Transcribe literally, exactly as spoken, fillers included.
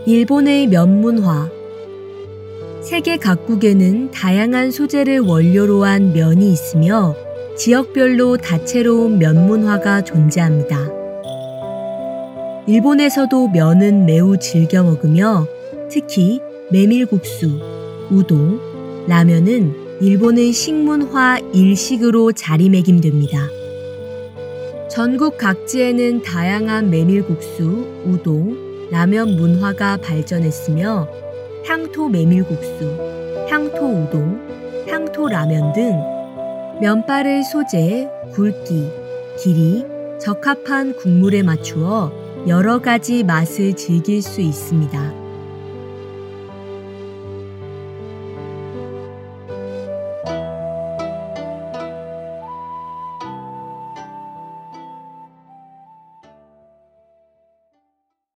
일본의 면문화. 세계 각국에는 다양한 소재를 원료로 한 면이 있으며 지역별로 다채로운 면문화가 존재합니다. 일본에서도 면은 매우 즐겨 먹으며 특히 메밀국수, 우동, 라면은 일본의 식문화 일식으로 자리매김됩니다. 전국 각지에는 다양한 메밀국수, 우동, 라면 문화가 발전했으며 향토 메밀국수, 향토 우동, 향토 라면 등 면발의 소재, 굵기, 길이, 적합한 국물에 맞추어 여러 가지 맛을 즐길 수 있습니다.